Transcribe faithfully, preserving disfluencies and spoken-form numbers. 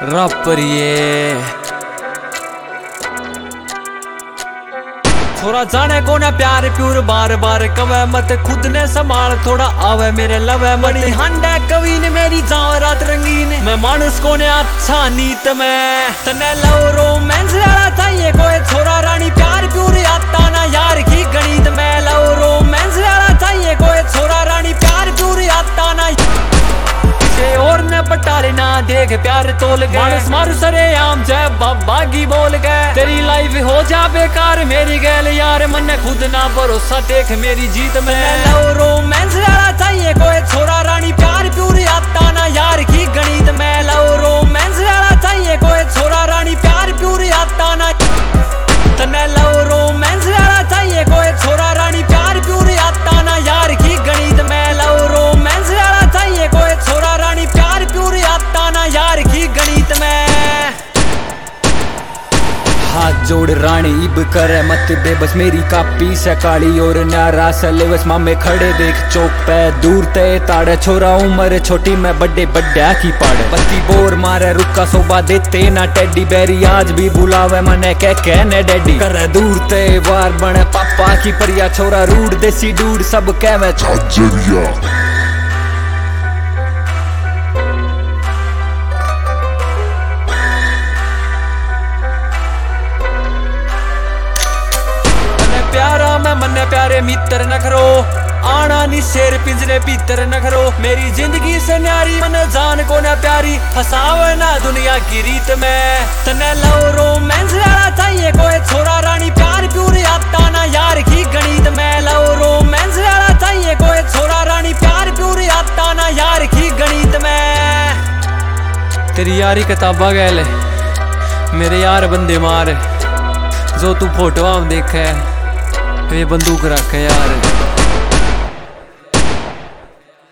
Wrapper ये थोड़ा जाने को ना प्यार प्यूर बार बार कवे मत खुद ने संभाल थोड़ा आवे मेरे लवे मनी हंडा कवि ने मेरी जाओ रात रंगीन मैं मानुस को ने अच्छा नीत में तने लव रोमांस वाला चाहिए कोई छोरा रानी प्यार प्यूर आता ना यार की गणित में लव रोमांस वाला चाहिए कोई छोरा रानी प्यार प्यूर आता ना और ने पटाले ना देख प्यार तोल गए मानुस मारू सरे आम जय बागी बोल गए तेरी लाइफ हो जा बेकार मेरी गैल यार मन खुद ना भरोसा देख मेरी जीत में लव रोमांस वाला चाहिए कोई छोरा रानी प्यार प्यूर आता ना यार की गणित में लव रोमांस वाला चाहिए कोई छोरा रानी प्यार प्यूर आता ना तने लव रोमांस वाला चाहिए कोई छोरा रानी प्यार प्यूर आता ना यार की गणित में लव रोमांस वाला चाहिए कोई छोरा रानी प्यार प्यूर आता ना यार की गणित में हाथ जोड़ रानी इब करे मत दे बस मेरी कापी से काली और नारा सले बस मामे खड़े देख चौक पे दूर ते ताड़े छोरा उम्र छोटी मैं बड़े बड्डा की पाड़े बत्ती बोर मारे रुका सोबा देते ना टेडी बेरी आज भी बुलावे मने कह कहने डैडी करे दूर ते वार बने पापा की परिया छोरा रूड देसी डूड सब कहवे छजरिया प्यारा मैं मन्ने प्यारे मित्र न करो आना नी शेर पिंजरे भीतर न करो मेरी जिंदगी से न्यारी मन जान को न प्यारी फसावे ना दुनिया की रीत में तने लव रोमांस वाला चाहिए कोई छोरा रानी प्यार प्यूर आता ना यार की गणित में लव रोमांस वाला चाहिए कोई छोरा रानी प्यार प्यूर आता ना यार की गणित में तेरी यारी किताबा गैल मेरे यार बंदे मार जो तू फोटो हम देखे ये बंदूक रख यार।